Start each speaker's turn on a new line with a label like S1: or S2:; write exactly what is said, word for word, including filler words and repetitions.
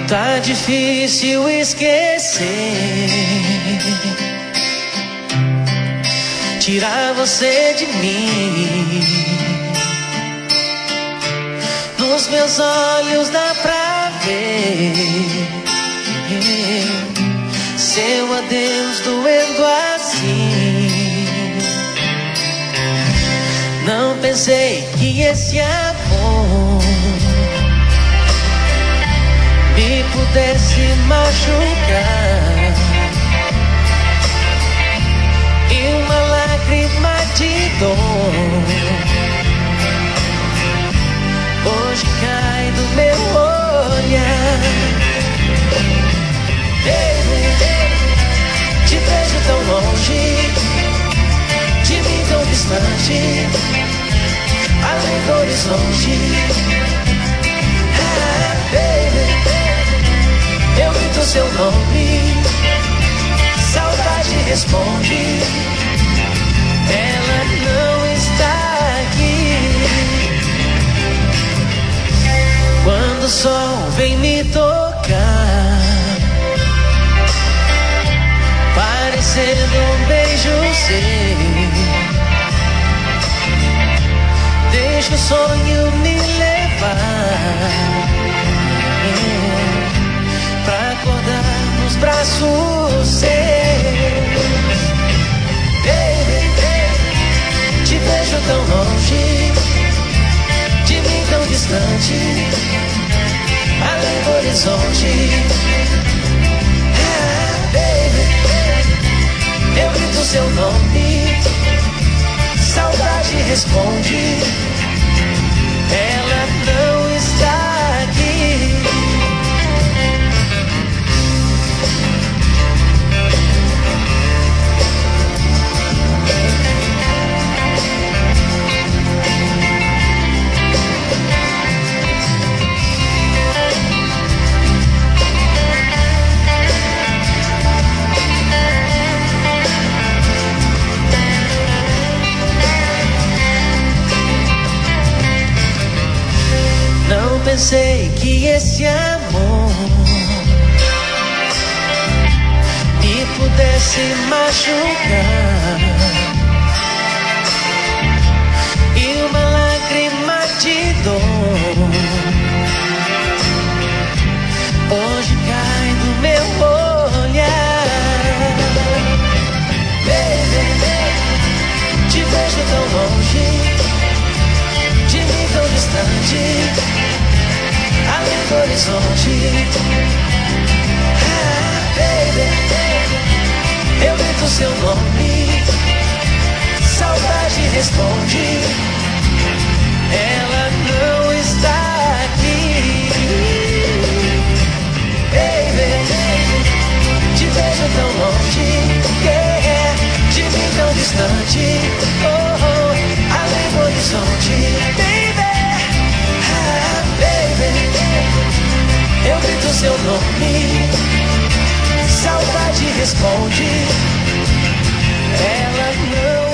S1: Tá difícil esquecer, tirar você de mim. Nos meus olhos dá pra ver seu adeus doendo assim. Não pensei que esse amor me pudesse machucar, e uma lágrima de dor hoje cai do meu olhar. Baby, te vejo tão longe, de mim tão distante, além do horizonte. Ah, baby, eu grito seu nome, saudade responde, ela não está aqui. Quando o sol vem me tocar, parecendo um beijo seu, deixa o sonho me levar, pra acordar nos braços seus. Baby, baby, te vejo tão longe, de mim tão distante, além do horizonte. Ah, baby, eu grito seu nome, saudade responde, ela não está aqui. Não pensei que esse amor me pudesse machucar, e uma lágrima de dor hoje cai do meu olhar. Baby, te vejo tão longe, de mim tão distante, além do horizonte. Ah, baby, eu grito seu nome, saudade responde, ela não está aqui. Baby, te vejo tão longe, yeah, de mim tão distante, oh, oh, além do horizonte. Baby, ah, baby, eu grito seu nome, saudade responde, ela não